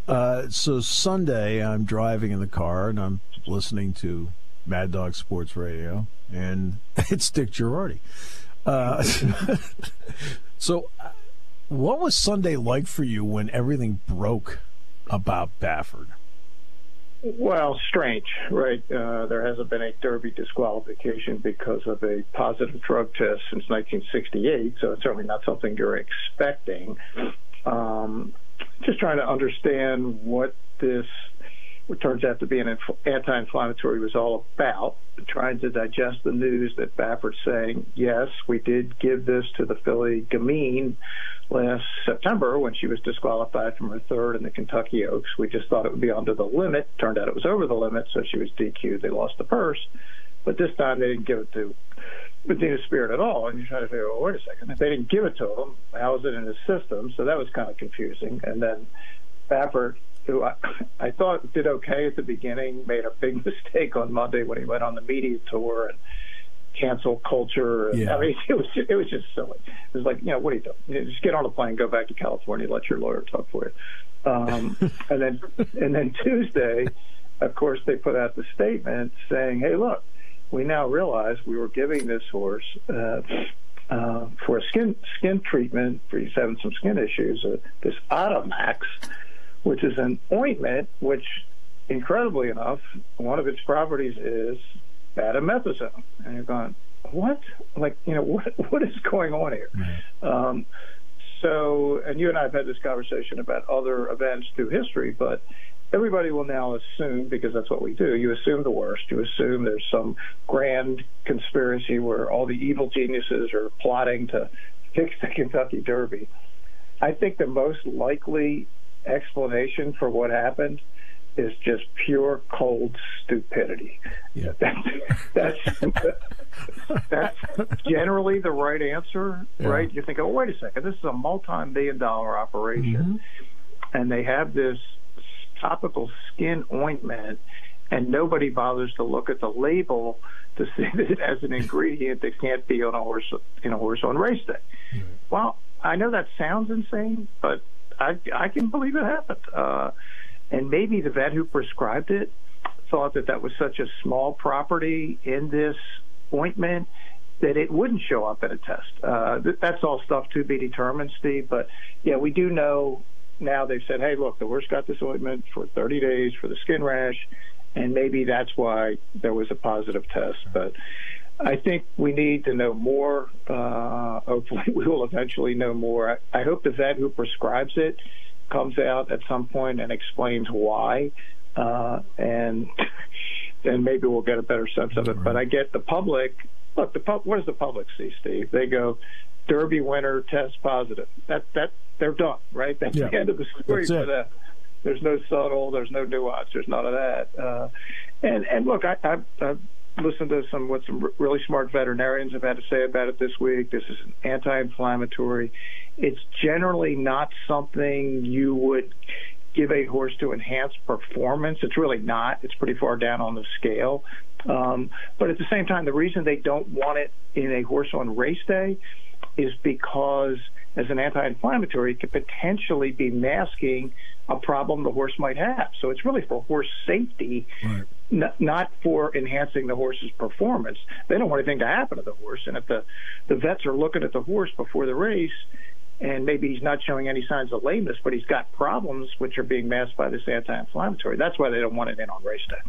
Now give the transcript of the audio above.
So Sunday, I'm driving in the car and I'm listening to Mad Dog Sports Radio, and it's Dick Girardi. So, what was Sunday like for you when everything broke about Baffert? Well, strange, right? There hasn't been a Derby disqualification because of a positive drug test since 1968, so it's certainly not something you're expecting. Just trying to understand what turns out to be an anti-inflammatory was all about, trying to digest the news that Baffert's saying, yes, we did give this to the filly Gamine last September when she was disqualified from her third in the Kentucky Oaks. We just thought it would be under the limit. Turned out it was over the limit, so she was DQ'd. They lost the purse. But this time they didn't give it to Medina Spirit at all. And you're trying to figure, well, wait a second. If they didn't give it to him, how is it in his system? So that was kind of confusing. And then Baffert, who I thought did okay at the beginning, made a big mistake on Monday when he went on the media tour and cancel culture. Yeah. I mean, it was just silly. It was like, what are you doing? Just get on a plane, go back to California, let your lawyer talk for you. And then Tuesday, of course, they put out the statement saying, hey, look, we now realize we were giving this horse for a skin treatment, for he's having some skin issues, this Otomax, which is an ointment which, incredibly enough, one of its properties is betamethasone. And you're going, what? Like, what is going on here? Right. So, and you and I have had this conversation about other events through history, but everybody will now assume, because that's what we do, you assume the worst. You assume there's some grand conspiracy where all the evil geniuses are plotting to fix the Kentucky Derby. I think the most likely explanation for what happened is just pure cold stupidity. Yeah. That's generally the right answer, right? You think, oh, wait a second, this is a multi-million-dollar operation, and they have this topical skin ointment, and nobody bothers to look at the label to see that it has an ingredient that can't be on a horse on race day. Right. Well, I know that sounds insane, but I can believe it happened. And maybe the vet who prescribed it thought that was such a small property in this ointment that it wouldn't show up in a test. That's all stuff to be determined, Steve. But, yeah, we do know now they've said, hey, look, the horse got this ointment for 30 days for the skin rash, and maybe that's why there was a positive test. But I think we need to know more. Hopefully we will eventually know more. I hope the vet who prescribes it comes out at some point and explains why, and then maybe we'll get a better sense of it. But I get the public. Look, what does the public see, Steve? They go, Derby winner tests positive. That they're done, right? That's the end of the story for them. There's no subtle, there's no nuance, there's none of that. And look, I've listened to what some really smart veterinarians have had to say about it this week. This is an anti-inflammatory. It's generally not something you would give a horse to enhance performance. It's really not. It's pretty far down on the scale. But at the same time, the reason they don't want it in a horse on race day is because as an anti-inflammatory, it could potentially be masking a problem the horse might have. So it's really for horse safety, right, not for enhancing the horse's performance. They don't want anything to happen to the horse. And if the vets are looking at the horse before the race, and maybe he's not showing any signs of lameness, but he's got problems which are being masked by this anti-inflammatory, that's why they don't want it in on race day.